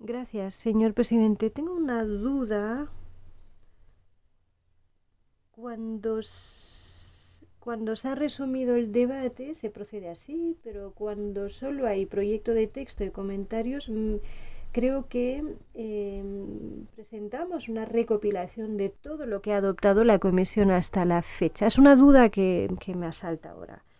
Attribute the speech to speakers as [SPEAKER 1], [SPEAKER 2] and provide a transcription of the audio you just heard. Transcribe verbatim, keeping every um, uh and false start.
[SPEAKER 1] Gracias, señor presidente. Tengo una duda. Cuando, s- cuando se ha resumido el debate, se procede así, pero cuando solo hay proyecto de texto y comentarios, mm, creo que em, presentamos una recopilación de todo lo que ha adoptado la comisión hasta la fecha. Es una duda que, que me asalta ahora.